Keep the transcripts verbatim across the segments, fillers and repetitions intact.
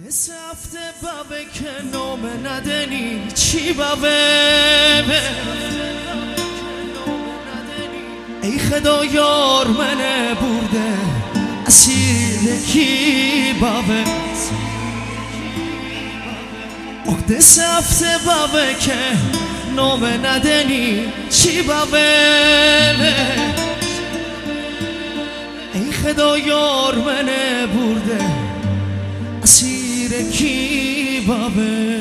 سفته بابه که نومه ندنی چی بابه ای خدا یار منه برده اسیر کی بابه اخده سفته بابه که نومه ندنی چی بابه ای خدا یار منه برده اسیر کی بابه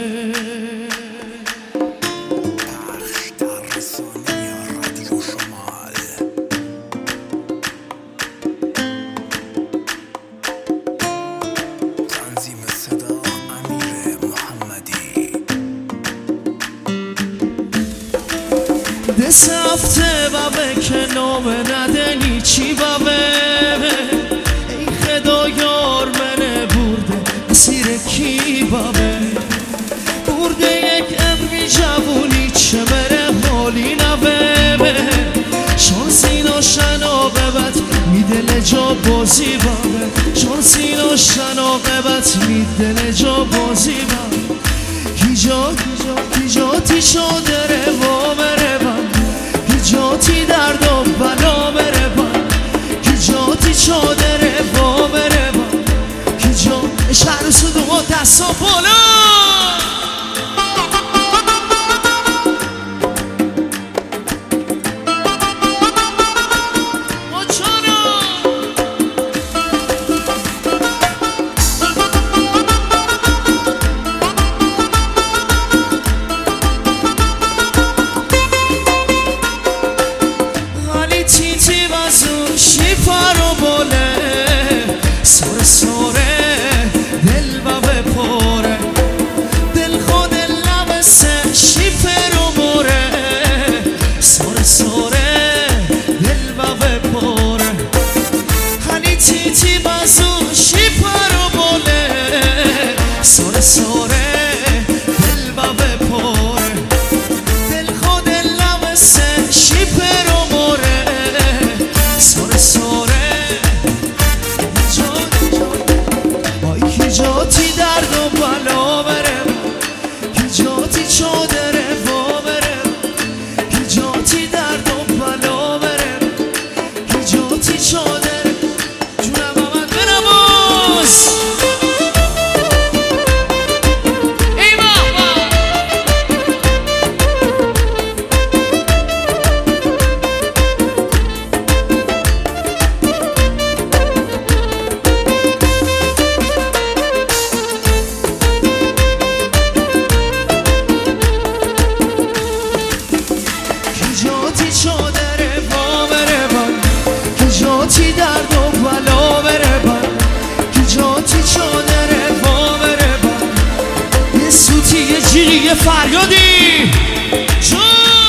در رسانه رادیو شمال تنظیم صدا امیر محمدی دست هفته بابه که نومه ندنی چی بابه ای خدا یار منه برده اسیر کی بابه برده یک امری جوونی چه بره حالی نبه شانسین و شناقبت می دل جا بازی بابه شانسین و شناقبت می دل جا بازی بابه هیجات هیجاتی شادره و مره بابه هیجاتی درد و بلا مره بابه هیجاتی شادره و مره بابه هیجات شهر سود و دستا بالا سوره سوره دل بابه پاره دل خود لبسه شیفه رو موره سوره سوره دل بابه پاره خالی تیتی بازو شیفه رو بوله سوره سوره دل بابه پاره دل خود لبسه شیفه رو موره سوره سوره جاتی درد و بلا بره که جاتی چادره و بره که جاتی درد و بلا بره که جاتی چادره جونم آمد بنماز ای بابا چادره با بره بان که جاتی درد و بلا بره بان که جاتی چادره با بره بان یه سوتی یه جیلی یه فریادی جون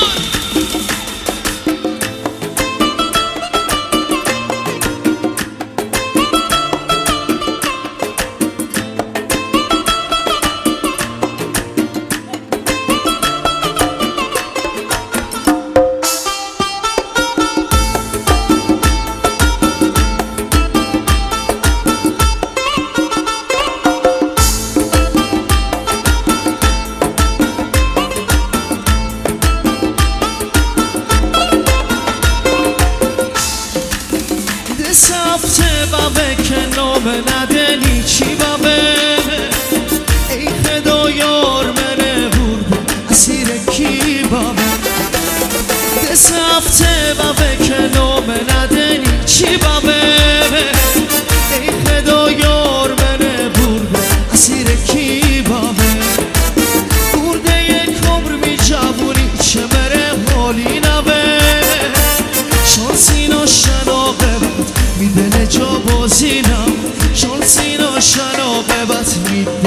سفته بابه که نومه ندنی چی بابه ای خدا یار منه برده اسیر کی بابه دست هفته بابه که نومه ندنی چی بابه ای خدا یار منه برده اسیر کی بابه برده یک عمر می جوونی چه بره حالی نبه شانسین و شناقبت می دل جا بازینم شانسین و شناقبت می